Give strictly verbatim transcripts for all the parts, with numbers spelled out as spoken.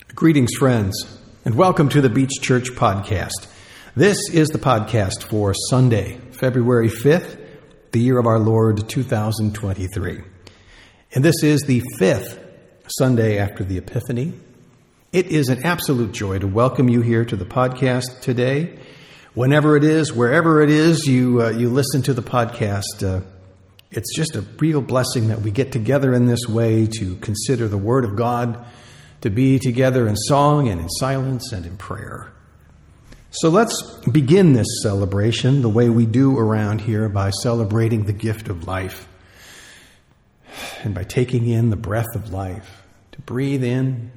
Greetings, friends, and welcome to the Beach Church Podcast. This is the podcast for Sunday, February fifth, the year of our Lord, two thousand twenty-three. And this is the fifth Sunday after the Epiphany. It is an absolute joy to welcome you here to the podcast today. Whenever it is, wherever it is, you uh, you listen to the podcast. Uh, it's just a real blessing that we get together in this way to consider the Word of God, to be together in song and in silence and in prayer. So let's begin this celebration the way we do around here, by celebrating the gift of life and by taking in the breath of life, to breathe in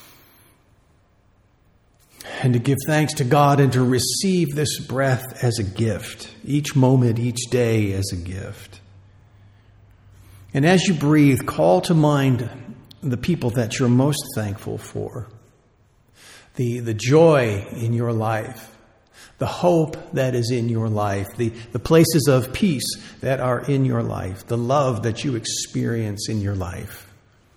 and to give thanks to God and to receive this breath as a gift, each moment, each day as a gift. And as you breathe, call to mind the people that you're most thankful for, the, the joy in your life, the hope that is in your life, the, the places of peace that are in your life, the love that you experience in your life.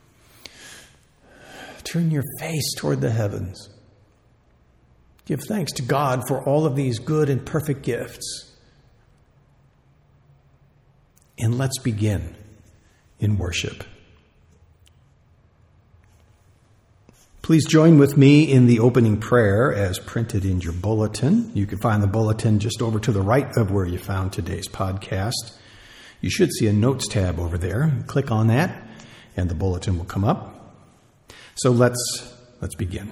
Turn your face toward the heavens. Give thanks to God for all of these good and perfect gifts. And let's begin in worship. Please join with me in the opening prayer as printed in your bulletin. You can find the bulletin just over to the right of where you found today's podcast. You should see a notes tab over there. Click on that and the bulletin will come up. So let's let's begin.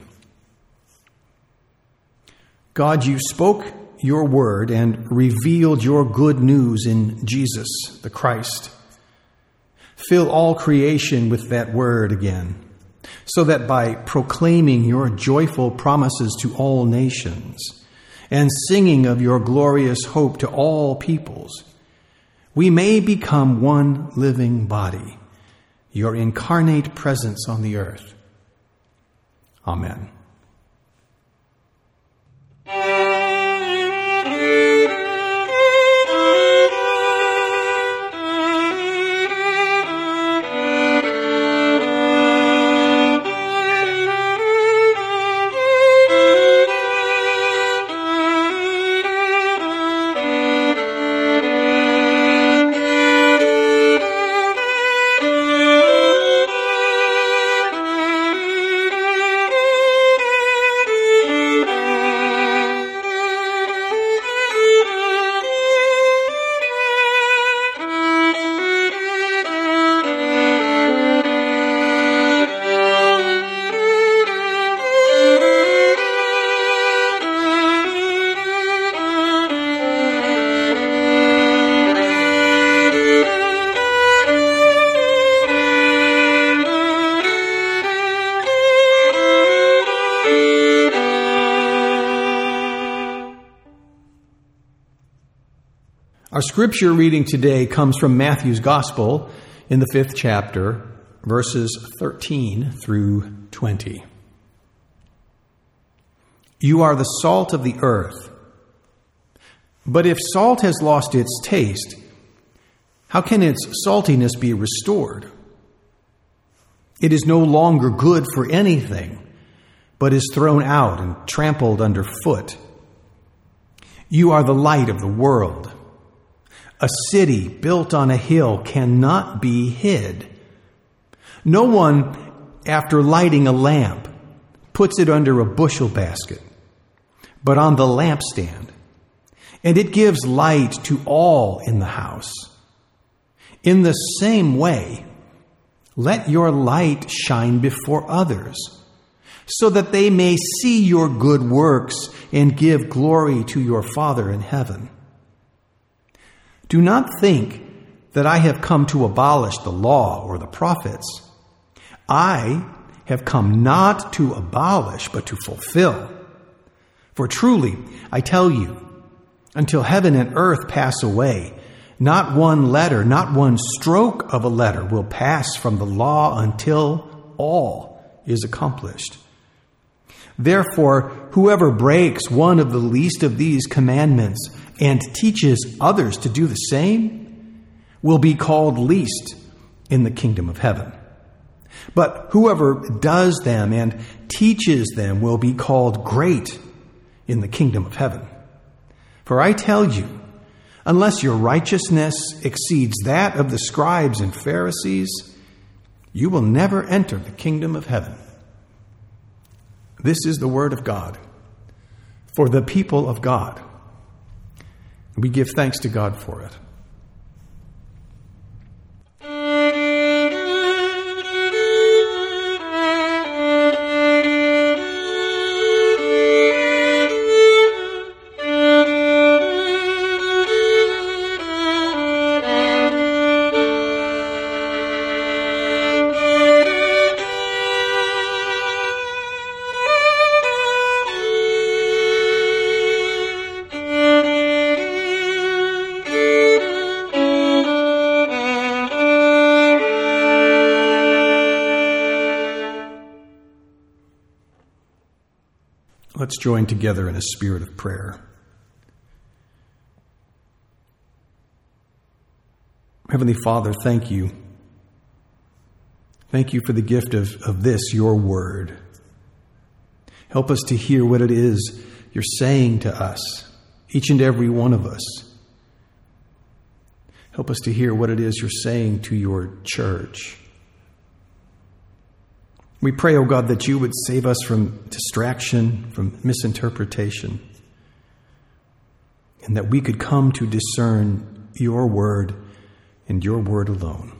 God, you spoke your word and revealed your good news in Jesus, the Christ. Fill all creation with that word again, so that by proclaiming your joyful promises to all nations and singing of your glorious hope to all peoples, we may become one living body, your incarnate presence on the earth. Amen. Our scripture reading today comes from Matthew's Gospel in the fifth chapter, verses thirteen through twenty. You are the salt of the earth. But if salt has lost its taste, how can its saltiness be restored? It is no longer good for anything, but is thrown out and trampled underfoot. You are the light of the world. A city built on a hill cannot be hid. No one, after lighting a lamp, puts it under a bushel basket, but on the lampstand, and it gives light to all in the house. In the same way, let your light shine before others, so that they may see your good works and give glory to your Father in heaven. Do not think that I have come to abolish the law or the prophets. I have come not to abolish, but to fulfill. For truly, I tell you, until heaven and earth pass away, not one letter, not one stroke of a letter will pass from the law until all is accomplished. Therefore, whoever breaks one of the least of these commandments and teaches others to do the same will be called least in the kingdom of heaven. But whoever does them and teaches them will be called great in the kingdom of heaven. For I tell you, unless your righteousness exceeds that of the scribes and Pharisees, you will never enter the kingdom of heaven. This is the word of God for the people of God. We give thanks to God for it. Let's join together in a spirit of prayer. Heavenly Father, thank you. Thank you for the gift of, of this, your word. Help us to hear what it is you're saying to us, each and every one of us. Help us to hear what it is you're saying to your church. We pray, O God, that you would save us from distraction, from misinterpretation, and that we could come to discern your word and your word alone.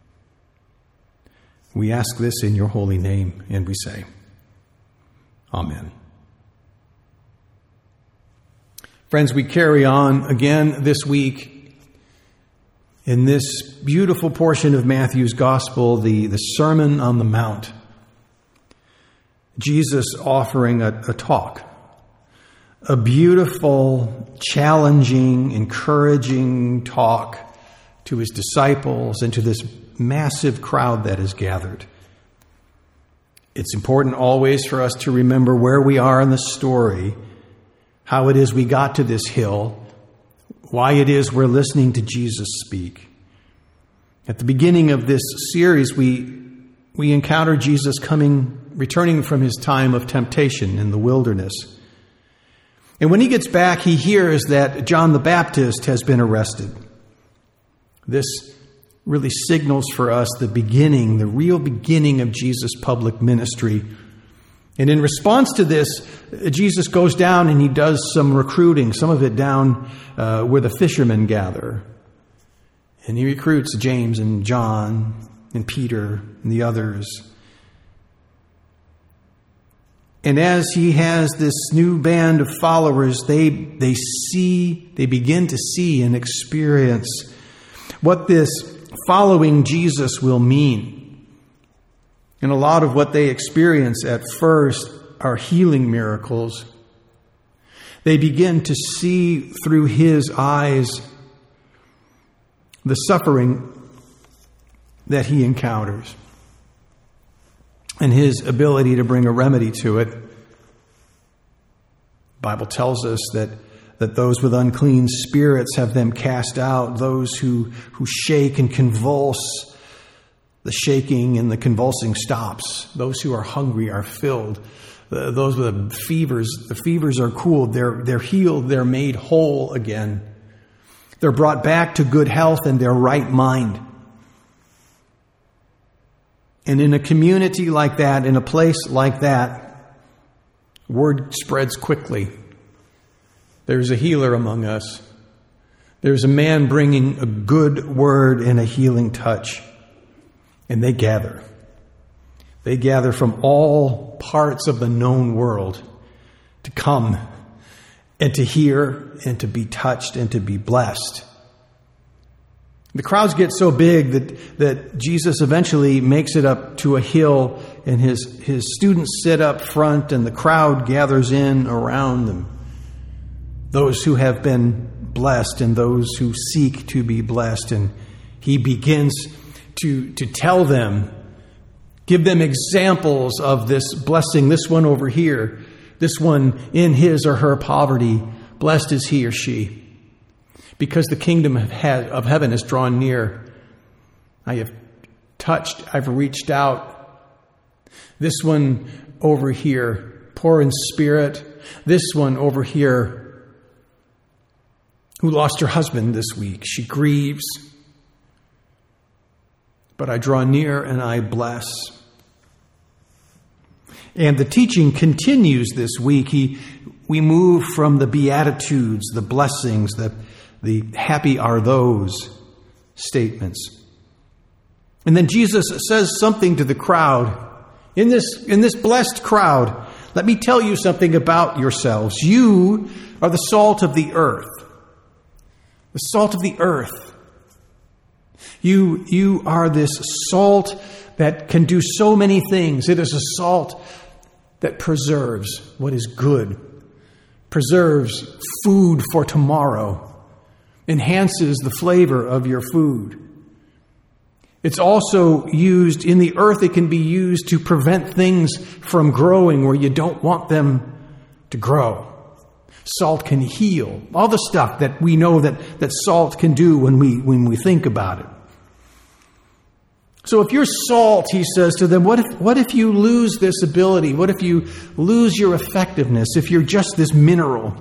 We ask this in your holy name, and we say, Amen. Friends, we carry on again this week in this beautiful portion of Matthew's Gospel, the, the Sermon on the Mount. Jesus offering a, a talk, a beautiful, challenging, encouraging talk to his disciples and to this massive crowd that is gathered. It's important always for us to remember where we are in the story, how it is we got to this hill, why it is we're listening to Jesus speak. At the beginning of this series, we we encounter Jesus coming returning from his time of temptation in the wilderness. And when he gets back, he hears that John the Baptist has been arrested. This really signals for us the beginning, the real beginning of Jesus' public ministry. And in response to this, Jesus goes down and he does some recruiting, some of it down uh, where the fishermen gather. And he recruits James and John and Peter and the others. And as he has this new band of followers, they they see, they begin to see and experience what this following Jesus will mean. And a lot of what they experience at first are healing miracles. They begin to see through his eyes the suffering that he encounters and his ability to bring a remedy to it. The Bible tells us that, that those with unclean spirits have them cast out. Those who, who shake and convulse, the shaking and the convulsing stops. Those who are hungry are filled. Uh, those with fevers, the fevers are cooled. They're, they're healed. They're made whole again. They're brought back to good health and their right mind. And in a community like that, in a place like that, word spreads quickly. There's a healer among us. There's a man bringing a good word and a healing touch. And they gather. They gather from all parts of the known world to come and to hear and to be touched and to be blessed. The crowds get so big that, that Jesus eventually makes it up to a hill and his, his students sit up front and the crowd gathers in around them. Those who have been blessed and those who seek to be blessed. And he begins to, to tell them, give them examples of this blessing. This one over here, this one in his or her poverty, blessed is he or she. Because the kingdom of heaven is drawn near. I have touched, I've reached out. This one over here, poor in spirit. This one over here, who lost her husband this week. She grieves. But I draw near and I bless. And the teaching continues this week. He, we move from the Beatitudes, the blessings, the, the happy are those statements. And then Jesus says something to the crowd. In this, in this blessed crowd, let me tell you something about yourselves. You are the salt of the earth. The salt of the earth. You, you are this salt that can do so many things. It is a salt that preserves what is good, preserves food for tomorrow, enhances the flavor of your food. It's also used in the earth. It can be used to prevent things from growing where you don't want them to grow. Salt can heal. All the stuff that we know that, that salt can do when we, when we think about it. So if you're salt, he says to them, what if, what if you lose this ability? What if you lose your effectiveness? If you're just this mineral?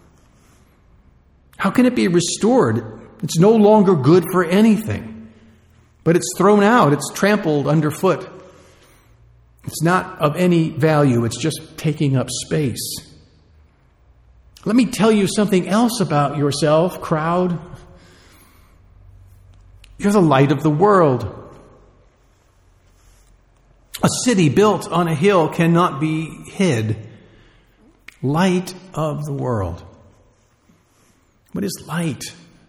How can it be restored? It's no longer good for anything. But it's thrown out. It's trampled underfoot. It's not of any value. It's just taking up space. Let me tell you something else about yourself, crowd. You're the light of the world. A city built on a hill cannot be hid. Light of the world. What is light?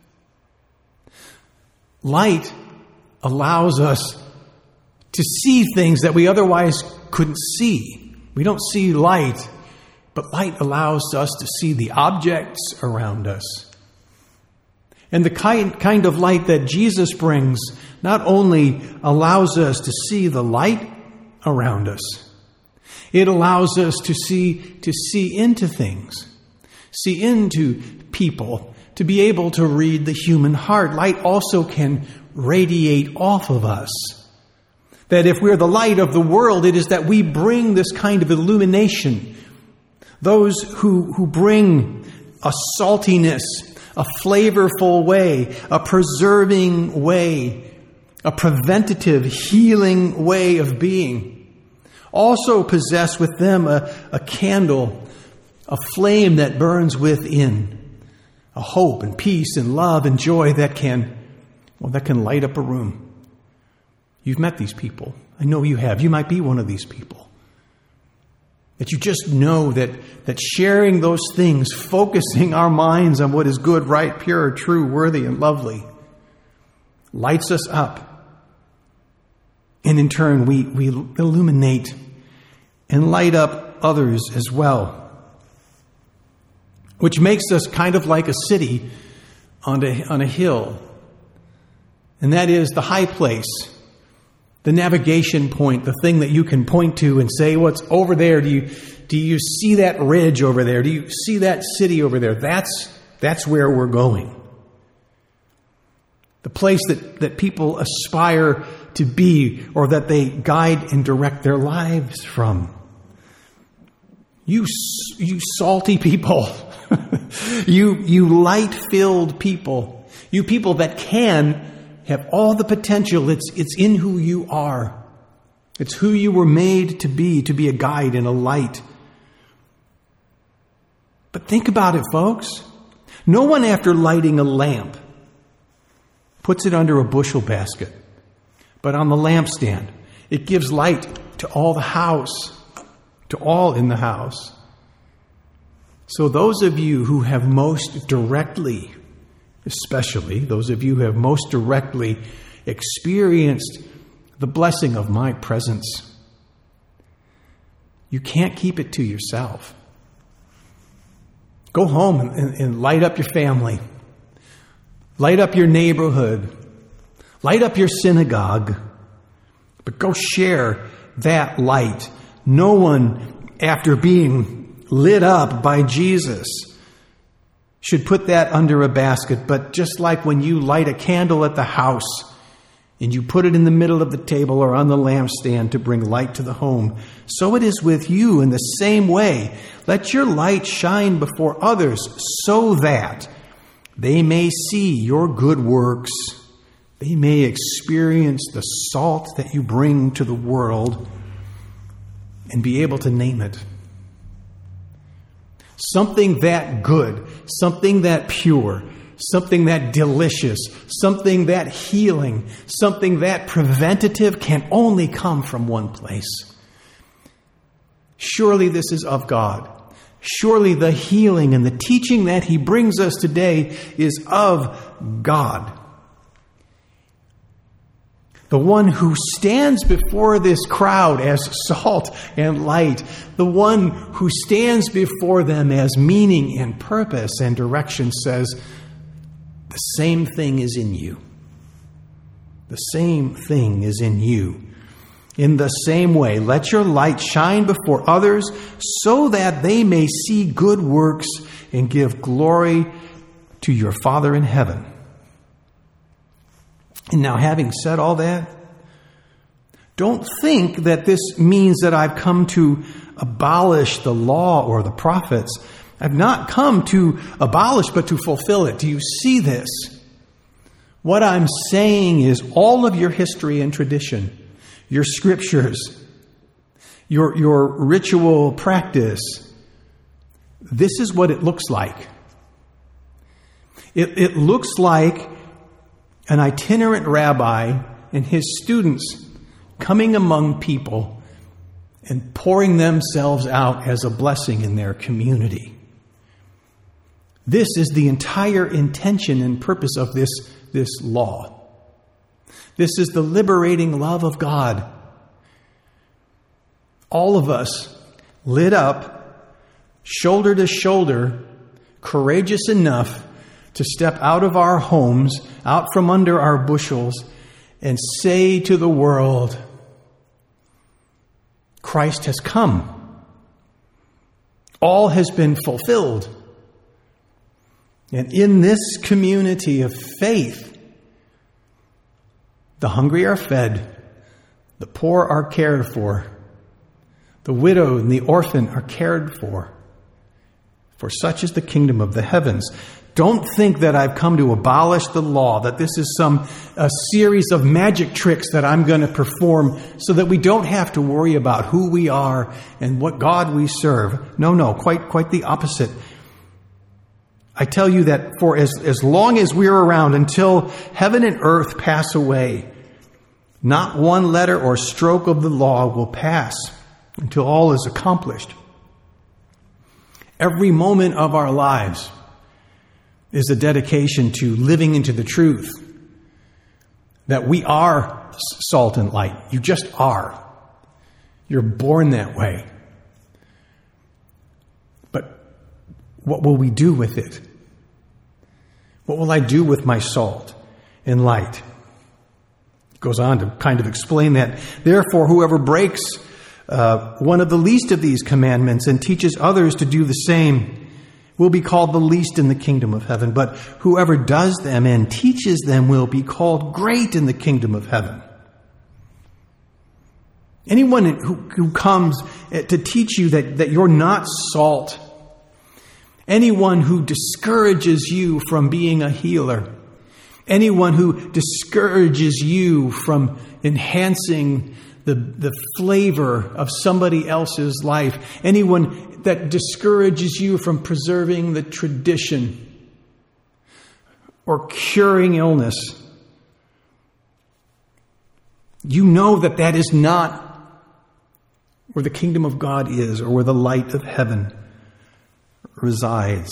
Light allows us to see things that we otherwise couldn't see. We don't see light, but light allows us to see the objects around us. And the kind, kind of light that Jesus brings not only allows us to see the light around us, it allows us to see, to see into things, see into people, to be able to read the human heart. Light also can radiate off of us. That if we're the light of the world, it is that we bring this kind of illumination. Those who, who bring a saltiness, a flavorful way, a preserving way, a preventative, healing way of being, also possess with them a, a candle, a flame that burns within, a hope and peace and love and joy that can, well, that can light up a room. You've met these people. I know you have. You might be one of these people. That you just know that, that sharing those things, focusing our minds on what is good, right, pure, true, worthy, and lovely, lights us up. And in turn, we, we illuminate and light up others as well. Which makes us kind of like a city on a, on a hill. And that is the high place, the navigation point, the thing that you can point to and say, what's over there? Do you, do you see that ridge over there? Do you see that city over there? That's, that's where we're going. The place that, that people aspire to be or that they guide and direct their lives from. You, you salty people. you, you light-filled people. You people that can have all the potential. It's, it's in who you are. It's who you were made to be, to be a guide and a light. But think about it, folks. No one, after lighting a lamp, puts it under a bushel basket, but on the lampstand. It gives light to all the house, to all in the house. So those of you who have most directly, especially those of you who have most directly experienced the blessing of my presence, you can't keep it to yourself. Go home and, and, and light up your family. Light up your neighborhood. Light up your synagogue. But go share that light. No one, after being lit up by Jesus, should put that under a basket. But just like when you light a candle at the house and you put it in the middle of the table or on the lampstand to bring light to the home, so it is with you in the same way. Let your light shine before others so that they may see your good works. They may experience the salt that you bring to the world and be able to name it. Something that good, something that pure, something that delicious, something that healing, something that preventative can only come from one place. Surely this is of God. Surely the healing and the teaching that he brings us today is of God. The one who stands before this crowd as salt and light, the one who stands before them as meaning and purpose and direction, says, the same thing is in you. The same thing is in you. In the same way, let your light shine before others so that they may see good works and give glory to your Father in heaven. And now, having said all that, don't think that this means that I've come to abolish the law or the prophets. I've not come to abolish, but to fulfill it. Do you see this? What I'm saying is all of your history and tradition, your scriptures, your, your ritual practice, this is what it looks like. It, it looks like an itinerant rabbi and his students coming among people and pouring themselves out as a blessing in their community. This is the entire intention and purpose of this, this law. This is the liberating love of God. All of us lit up, shoulder to shoulder, courageous enough to step out of our homes, out from under our bushels, and say to the world, Christ has come. All has been fulfilled. And in this community of faith, the hungry are fed, the poor are cared for, the widow and the orphan are cared for. For such is the kingdom of the heavens. Don't think that I've come to abolish the law, that this is some a series of magic tricks that I'm going to perform so that we don't have to worry about who we are and what God we serve. No, no, quite, quite the opposite. I tell you that for as, as long as we're around, until heaven and earth pass away, not one letter or stroke of the law will pass until all is accomplished. Every moment of our lives is a dedication to living into the truth that we are salt and light. You just are. You're born that way. But what will we do with it? What will I do with my salt and light? It goes on to kind of explain that. Therefore, whoever breaks uh, one of the least of these commandments and teaches others to do the same will be called the least in the kingdom of heaven. But whoever does them and teaches them will be called great in the kingdom of heaven. Anyone who, who comes to teach you that, that you're not salt, anyone who discourages you from being a healer, anyone who discourages you from enhancing the, the flavor of somebody else's life, anyone that discourages you from preserving the tradition or curing illness, you know that that is not where the kingdom of God is or where the light of heaven resides.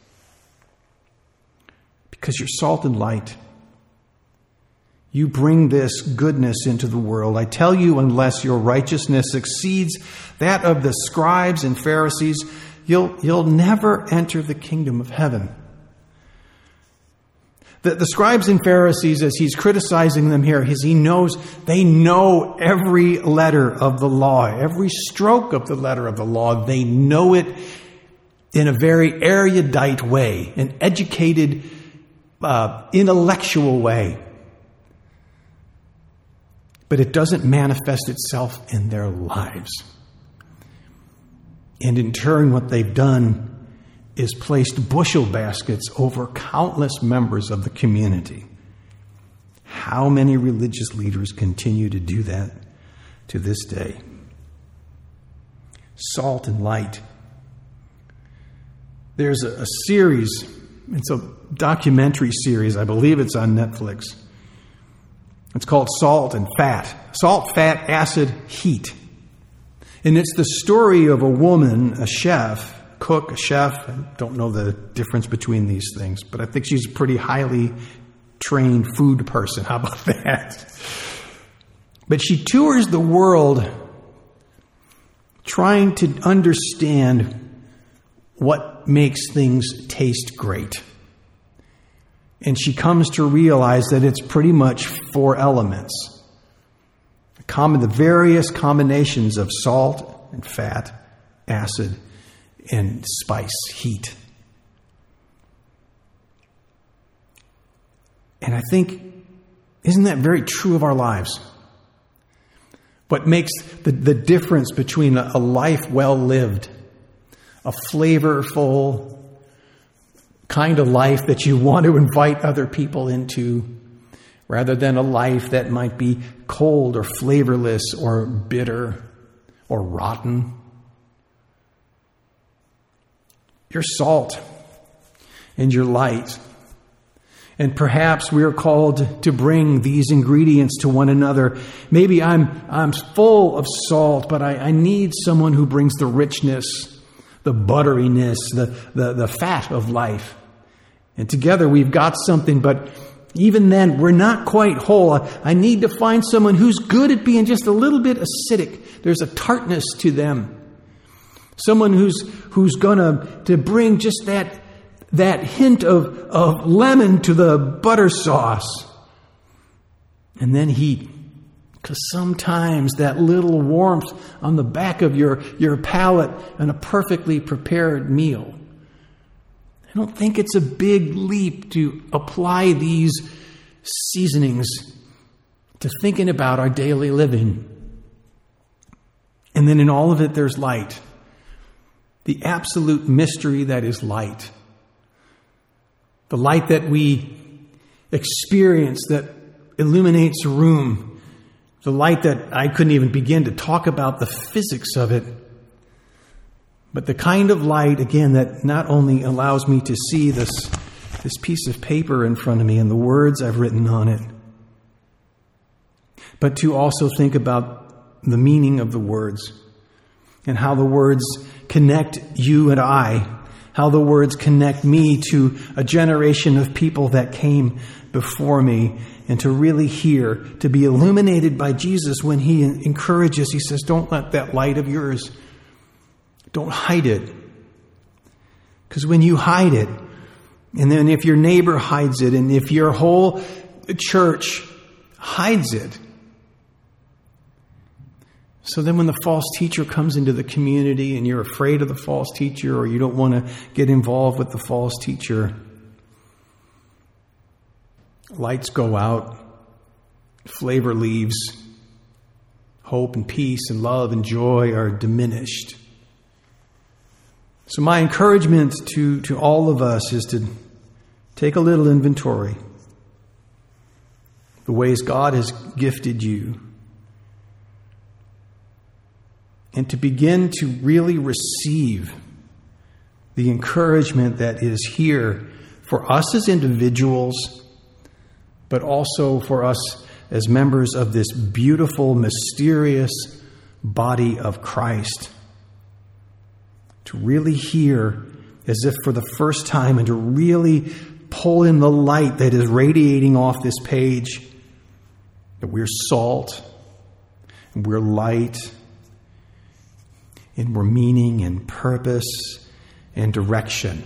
Because you're salt and light. You bring this goodness into the world. I tell you, unless your righteousness exceeds that of the scribes and Pharisees, you'll, you'll never enter the kingdom of heaven. The, the scribes and Pharisees, as he's criticizing them here, is he knows they know every letter of the law, every stroke of the letter of the law. They know it in a very erudite way, an educated, uh, intellectual way. but it doesn't manifest itself in their lives. And in turn, what they've done is placed bushel baskets over countless members of the community. How many religious leaders continue to do that to this day? Salt and light. There's a, a series, it's a documentary series, I believe it's on Netflix. It's called Salt and Fat. Salt, fat, acid, heat. And it's the story of a woman, a chef, cook, a chef. I don't know the difference between these things, but I think she's a pretty highly trained food person. How about that? But she tours the world trying to understand what makes things taste great. And she comes to realize that it's pretty much four elements. Common, the various combinations of salt and fat, acid, and spice, heat. And I think, isn't that very true of our lives? What makes the, the difference between a, a life well lived, a flavorful kind of life that you want to invite other people into, rather than a life that might be cold or flavorless or bitter or rotten. You're salt and you're light. And perhaps we're called to bring these ingredients to one another. Maybe I'm I'm full of salt, but I, I need someone who brings the richness, the butteriness, the, the, the fat of life. And together we've got something, but even then, we're not quite whole. I need to find someone who's good at being just a little bit acidic. There's a tartness to them. Someone who's who's gonna to bring just that that hint of, of lemon to the butter sauce. And then heat. Because sometimes that little warmth on the back of your, your palate and a perfectly prepared meal. I don't think it's a big leap to apply these seasonings to thinking about our daily living. And then in all of it, there's light. The absolute mystery that is light. The light that we experience that illuminates a room. The light that I couldn't even begin to talk about the physics of it. But the kind of light, again, that not only allows me to see this, this piece of paper in front of me and the words I've written on it, but to also think about the meaning of the words and how the words connect you and I, how the words connect me to a generation of people that came before me, and to really hear, to be illuminated by Jesus when he encourages, he says, don't let that light of yours, don't hide it. Because when you hide it, and then if your neighbor hides it, and if your whole church hides it, so then when the false teacher comes into the community and you're afraid of the false teacher, or you don't want to get involved with the false teacher, lights go out, flavor leaves, hope and peace and love and joy are diminished. So my encouragement to, to all of us is to take a little inventory. The ways God has gifted you. And to begin to really receive the encouragement that is here for us as individuals, but also for us as members of this beautiful, mysterious body of Christ. To really hear as if for the first time, and to really pull in the light that is radiating off this page, that we're salt, and we're light, and we're meaning and purpose and direction.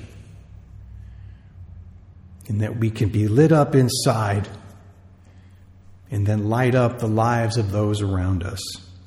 And that we can be lit up inside and then light up the lives of those around us.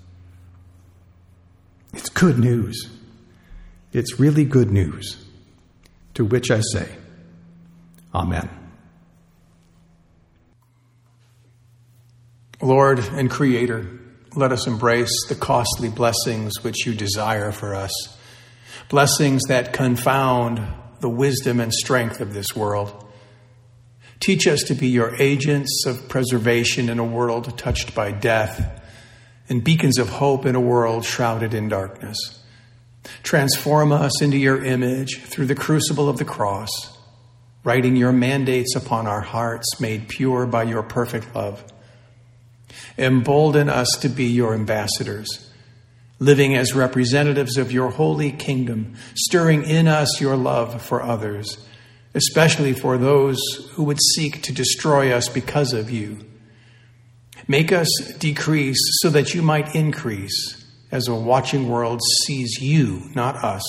It's good news. It's really good news. To which I say, Amen. Lord and Creator, let us embrace the costly blessings which you desire for us, blessings that confound the wisdom and strength of this world. Teach us to be your agents of preservation in a world touched by death, and beacons of hope in a world shrouded in darkness. Transform us into your image through the crucible of the cross, writing your mandates upon our hearts made pure by your perfect love. Embolden us to be your ambassadors, living as representatives of your holy kingdom, stirring in us your love for others, especially for those who would seek to destroy us because of you. Make us decrease so that you might increase, as a watching world sees you, not us.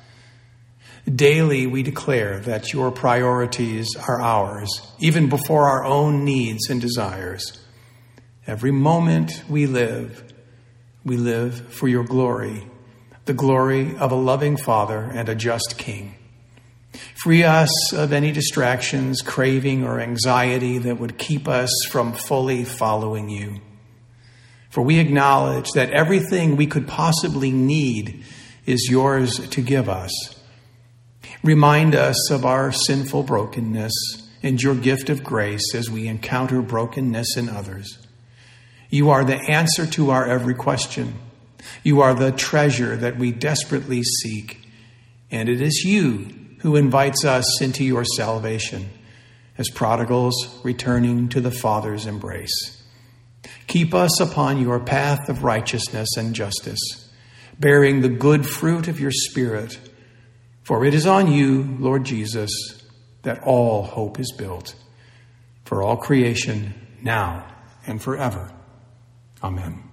Daily we declare that your priorities are ours, even before our own needs and desires. Every moment we live, we live for your glory, the glory of a loving Father and a just King. Free us of any distractions, craving, or anxiety that would keep us from fully following you. For we acknowledge that everything we could possibly need is yours to give us. Remind us of our sinful brokenness and your gift of grace as we encounter brokenness in others. You are the answer to our every question. You are the treasure that we desperately seek. And it is you who invites us into your salvation as prodigals returning to the Father's embrace. Keep us upon your path of righteousness and justice, bearing the good fruit of your Spirit. For it is on you, Lord Jesus, that all hope is built, for all creation, now and forever. Amen.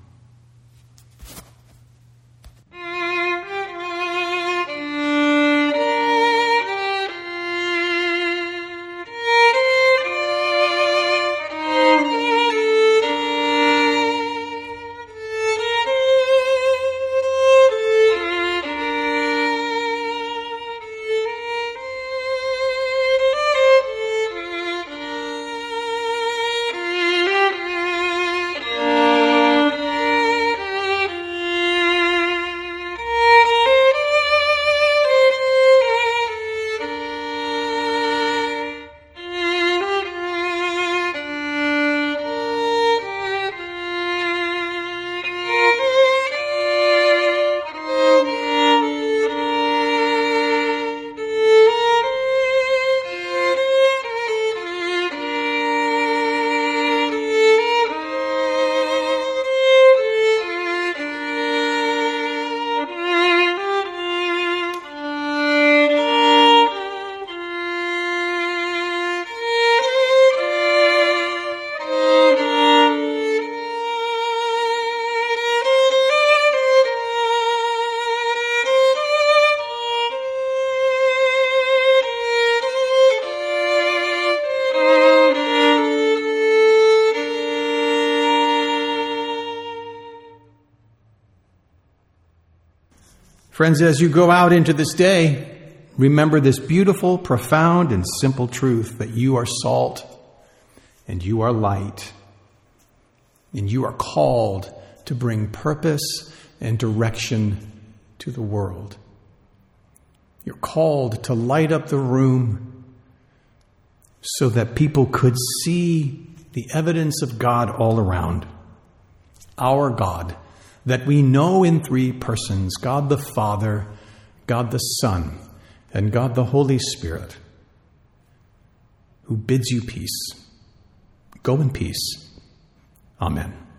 Friends, as you go out into this day, remember this beautiful, profound, and simple truth that you are salt and you are light, and you are called to bring purpose and direction to the world. You're called to light up the room so that people could see the evidence of God all around. Our God, that we know in three persons, God the Father, God the Son, and God the Holy Spirit, who bids you peace. Go in peace. Amen.